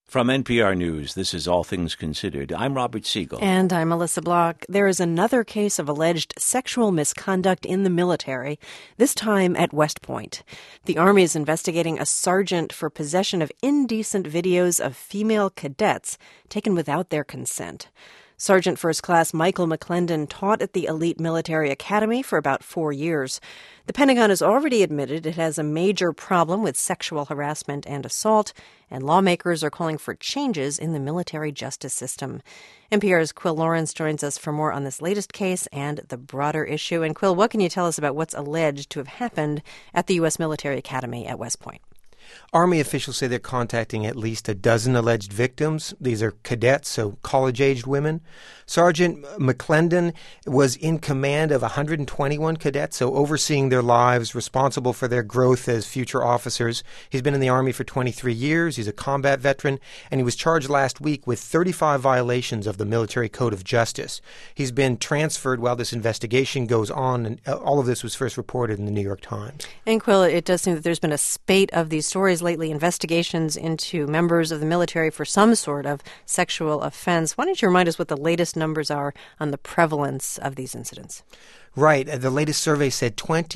From NPR News, this is All Things Considered. I'm Robert Siegel. And I'm Melissa Block. There is another case of alleged sexual misconduct in the military, this time at West Point. The Army is investigating a sergeant for possession of indecent videos of female cadets taken without their consent. Sergeant First Class Michael McClendon taught at the elite military academy for about 4 years. The Pentagon has already admitted it has a major problem with sexual harassment and assault, and lawmakers are calling for changes in the military justice system. NPR's Quill Lawrence joins us for more on this latest case and the broader issue. And Quill, what can you tell us about what's alleged to have happened at the U.S. Military Academy at West Point? Army officials say they're contacting at least a dozen alleged victims. These are cadets, so college-aged women. Sergeant McClendon was in command of 121 cadets, so overseeing their lives, responsible for their growth as future officers. He's been in the Army for 23 years. He's a combat veteran, and he was charged last week with 35 violations of the Military Code of Justice. He's been transferred while this investigation goes on, and all of this was first reported in the New York Times. And Quill, it does seem that there's been a spate of these stories lately, investigations into members of the military for some sort of sexual offense. Why don't you remind us what the latest numbers are on the prevalence of these incidents? Right. The latest survey said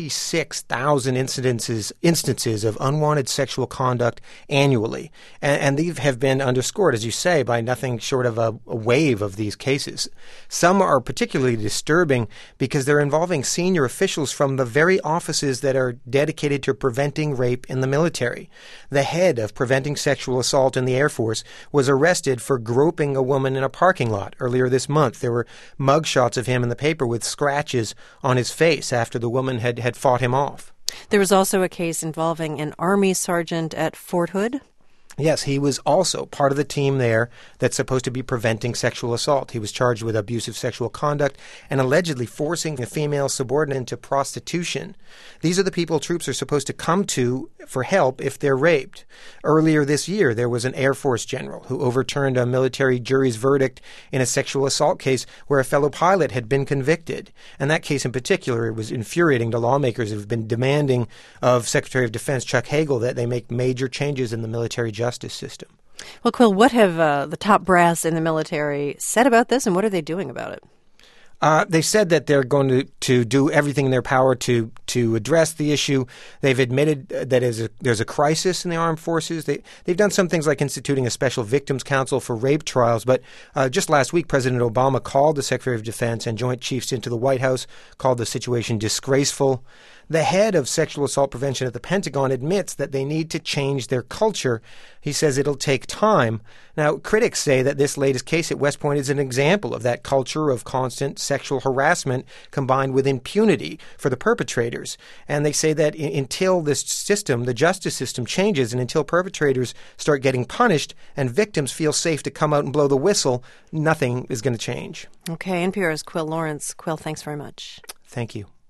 26,000 instances of unwanted sexual conduct annually. And these have been underscored, as you say, by nothing short of a wave of these cases. Some are particularly disturbing because they're involving senior officials from the very offices that are dedicated to preventing rape in the military. The head of preventing sexual assault in the Air Force was arrested for groping a woman in a parking lot earlier this month. There were mugshots of him in the paper with scratches on his face after the woman had fought him off. There was also a case involving an Army sergeant at Fort Hood. Yes, he was also part of the team there that's supposed to be preventing sexual assault. He was charged with abusive sexual conduct and allegedly forcing a female subordinate into prostitution. These are the people troops are supposed to come to for help if they're raped. Earlier this year, there was an Air Force general who overturned a military jury's verdict in a sexual assault case where a fellow pilot had been convicted. And that case in particular was infuriating to lawmakers who have been demanding of Secretary of Defense Chuck Hagel that they make major changes in the military justice system. Well, Quill, what have the top brass in the military said about this, and what are they doing about it? They said that they're going to do everything in their power to address the issue. They've admitted that there's a crisis in the armed forces. They've done some things like instituting a special victims council for rape trials. But just last week, President Obama called the Secretary of Defense and Joint Chiefs into the White House, called the situation disgraceful. The head of sexual assault prevention at the Pentagon admits that they need to change their culture. He says it'll take time. Now, critics say that this latest case at West Point is an example of that culture of constant sexual harassment combined with impunity for the perpetrators. And they say that until this system, the justice system, changes and until perpetrators start getting punished and victims feel safe to come out and blow the whistle, nothing is going to change. Okay, NPR's Quill Lawrence. Quill, thanks very much. Thank you.